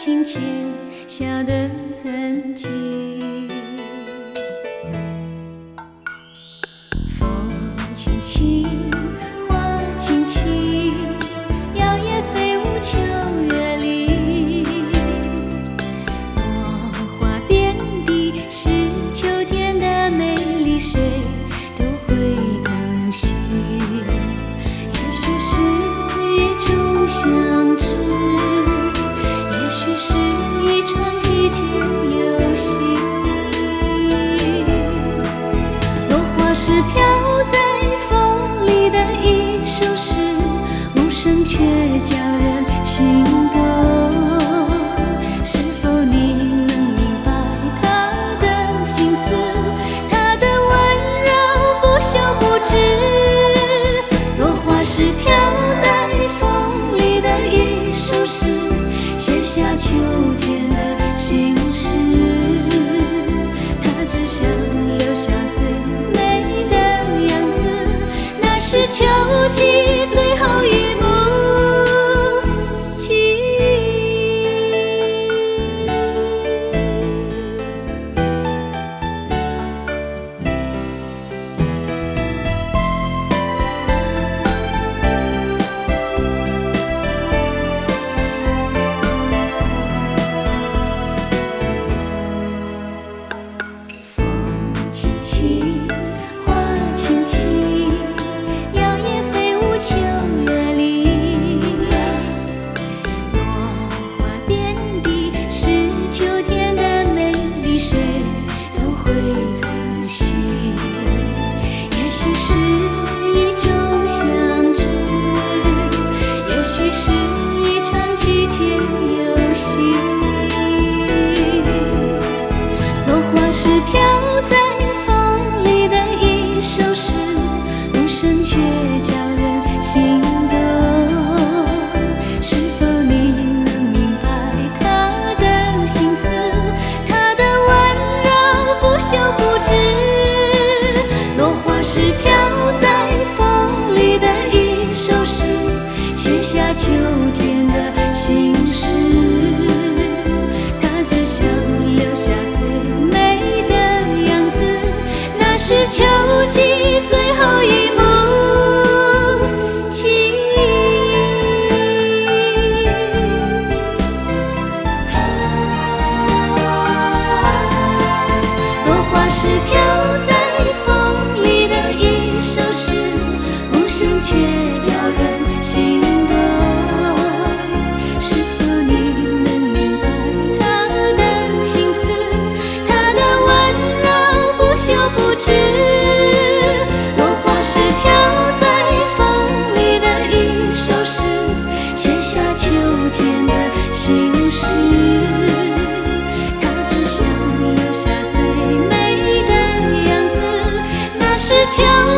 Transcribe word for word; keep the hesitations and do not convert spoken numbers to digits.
情牵下的痕迹。风轻轻，花轻轻，摇曳飞舞秋月里。落花遍地是秋天的美丽，谁都会疼惜。也许是一种相知，也许是一场季节游戏。落花是飘在风里的一首诗，无声却叫人心动。是否你能明白他的心思，他的温柔不休不止。落花是飘在风里的一首诗，写下秋天的心事。他只想留下最美的样子，那是秋季最后一幕记忆。轻轻，花轻轻，摇曳飞舞秋月里。落花遍地是秋天的美丽，谁都会疼惜。也许是一种相知，也许是一场季节游戏。落花是飘在风里的一首诗，无声却叫人心动。是否你能明白他的心思，他的温柔不休不止。落花是飘在风里的一首诗，写下秋天的心事。他只想留下最美的样子，那是秋季最后一幕记忆。落花是飘在风里的一首诗，无声却叫人心动。是否你能明白他的心思，他的温柔不休不止。落花是飘在风里的一首诗，写下秋天的心事。他只想留下最美的样子，那是秋